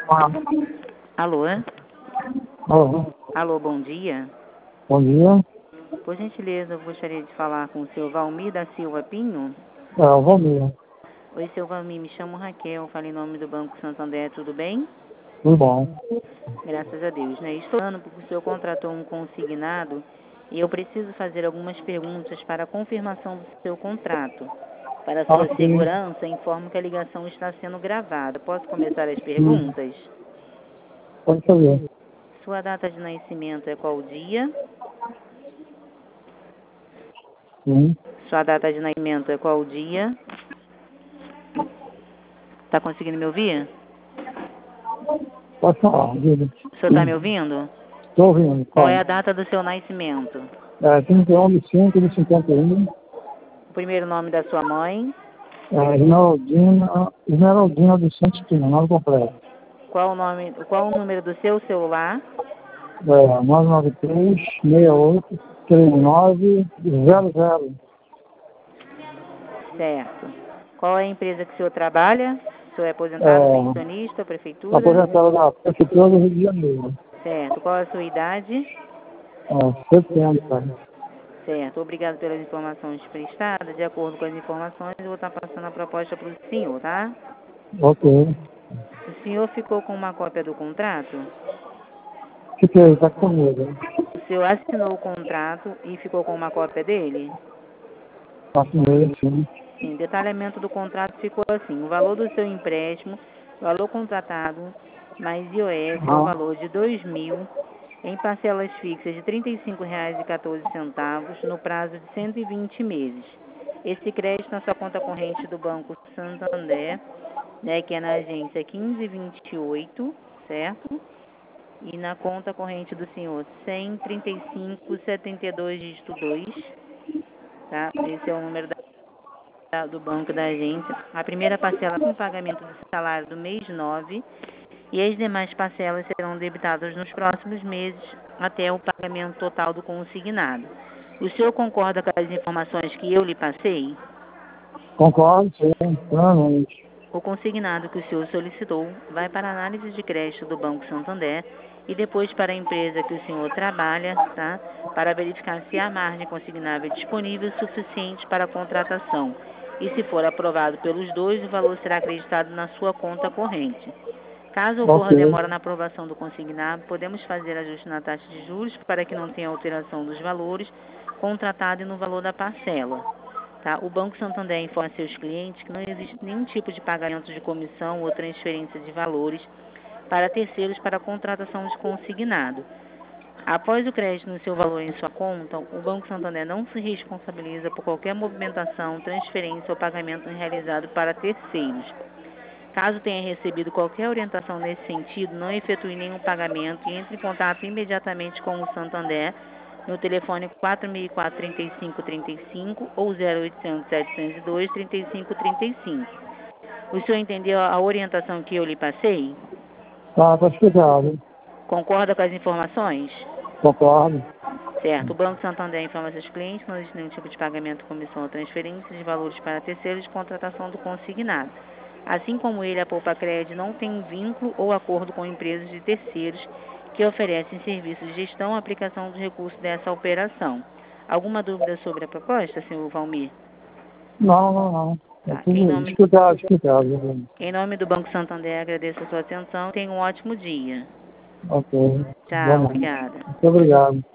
Alô? Alô, Alô, bom dia. bom dia. Por gentileza, eu gostaria de falar com o seu Valmir da Silva Pinho. É, o Valmir. Oi, seu Valmir, me chamo Raquel, falo em nome do Banco Santander, tudo bem? Tudo bom. Graças a Deus, né? Estou falando porque o senhor contratou um consignado e eu preciso fazer algumas perguntas para a confirmação do seu contrato. Para sua Ok. segurança, informo que a ligação está sendo gravada. Posso começar as Sim, perguntas? pode fazer. Sua data de nascimento é qual dia? Sim. Sua data de nascimento é qual dia? Tá conseguindo me ouvir? Pode falar, diga. O senhor está me ouvindo? Estou ouvindo, Qual é fala. a data do seu nascimento? 31 de 5 de 51. O primeiro nome da sua mãe? Esmeraldina dos Santos Pina, nome completo. Qual o número do seu celular? 993 68 3900. Certo. Qual é a empresa que o senhor trabalha? O senhor é aposentado, É, pensionista, prefeitura? aposentado da Prefeitura do Rio de Janeiro. Certo. Qual é a sua idade? 70. Certo. Obrigado pelas informações prestadas. De acordo com as informações, eu vou estar passando a proposta para o senhor, tá? Ok. O senhor ficou com uma cópia do contrato? Fiquei, está comigo. O senhor assinou o contrato e ficou com uma cópia dele? Está comigo, sim. Sim, detalhamento do contrato ficou assim: o valor do seu empréstimo, valor contratado, mais IOF é o Ah, valor de 2.000 em parcelas fixas de R$ 35,14 no prazo de 120 meses. Esse crédito na sua conta corrente do Banco Santander, né, que é na agência 1528, certo? E na conta corrente do senhor 135,72 dígito 2, tá? Esse é o número do banco da agência. A primeira parcela com pagamento do salário do mês 9 e as demais parcelas serão debitadas nos próximos meses até o pagamento total do consignado. O senhor concorda com as informações que eu lhe passei? concordo, sim. Plenamente. O consignado que o senhor solicitou vai para a análise de crédito do Banco Santander e depois para a empresa que o senhor trabalha, tá? Para verificar se a margem consignável é disponível suficiente para a contratação. E se for aprovado pelos dois, o valor será acreditado na sua conta corrente. Caso ocorra Ok. demora na aprovação do consignado, podemos fazer ajuste na taxa de juros para que não tenha alteração dos valores contratado e no valor da parcela. Tá? O Banco Santander informa a seus clientes que não existe nenhum tipo de pagamento de comissão ou transferência de valores para terceiros para a contratação de consignado. Após o crédito no seu valor em sua conta, o Banco Santander não se responsabiliza por qualquer movimentação, transferência ou pagamento realizado para terceiros. Caso tenha recebido qualquer orientação nesse sentido, não efetue nenhum pagamento e entre em contato imediatamente com o Santander no telefone 4004-3535 ou 0800-702-3535. O senhor entendeu a orientação que eu lhe passei? Tá explicado. Concorda com as informações? Concordo. Certo. O Banco Santander informa seus clientes que não existe nenhum tipo de pagamento, comissão ou transferência de valores para terceiros de contratação do consignado. Assim como ele, a Poupa Cred não tem vínculo ou acordo com empresas de terceiros que oferecem serviços de gestão ou aplicação dos recursos dessa operação. Alguma dúvida sobre a proposta, senhor Valmir? Não, não, não. É Tá. tudo explicado, explicado. Em nome do Banco Santander, agradeço a sua atenção. Tenha um ótimo dia. Ok. Tchau, Bom, obrigada. muito obrigado.